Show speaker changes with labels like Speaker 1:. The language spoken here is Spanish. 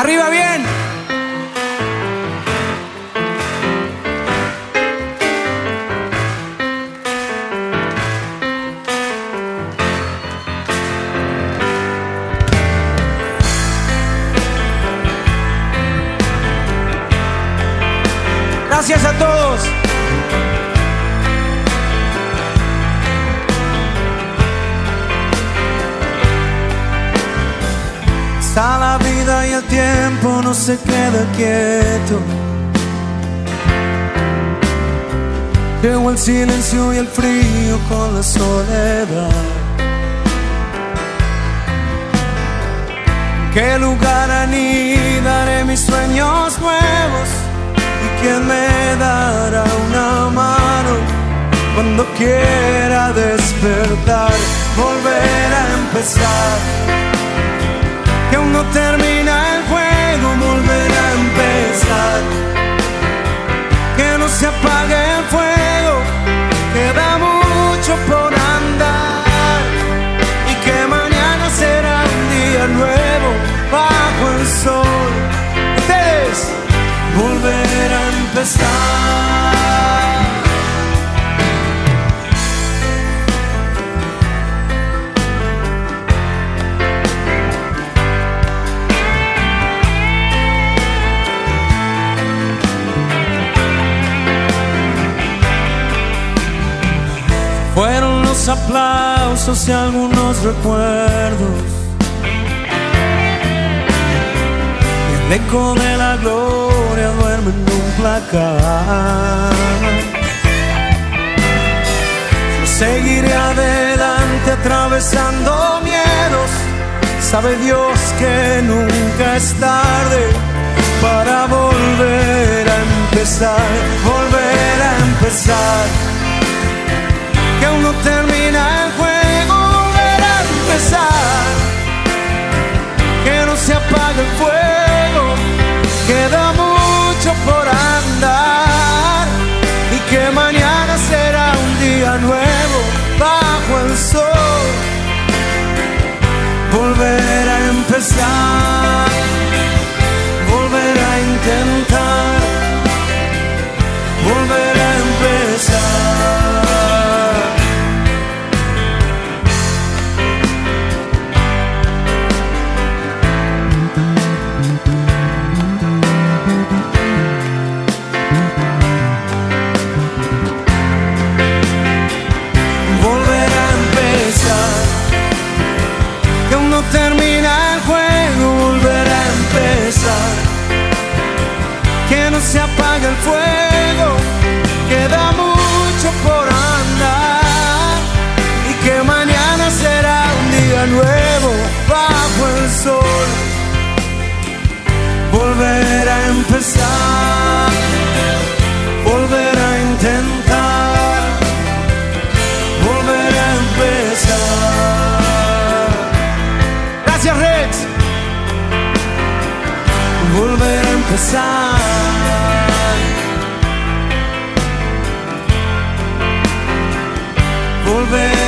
Speaker 1: Arriba bien. Gracias a todos. Está la vida y el tiempo no se queda quieto. Llegó el silencio y el frío con la soledad. ¿En qué lugar anidaré mis sueños nuevos? ¿Y quién me dará una mano cuando quiera despertar? Volver a empezar. Que aún no termina el juego, volver a empezar. Que no se apague el fuego, queda mucho por andar. Y que mañana será un día nuevo bajo el sol. Ustedes, volver a empezar. Fueron los aplausos y algunos recuerdos, y el eco de la gloria duerme en un placar. Yo seguiré adelante atravesando miedos. Sabe Dios que nunca es tarde para volver a empezar, volver a empezar. Que aún no termina el juego, volver a empezar. Que no se apague el fuego, queda mucho por andar. Y que mañana será un día nuevo bajo el sol. Volver a empezar, volver a intentar, volver a empezar. Termina el juego, volver a empezar. Que no se apague el fuego, queda mucho por andar. Y que mañana será un día nuevo bajo el sol. Volver a empezar, volver a intentar, volver a empezar. Gracias, Rex. Volver a empezar. Volver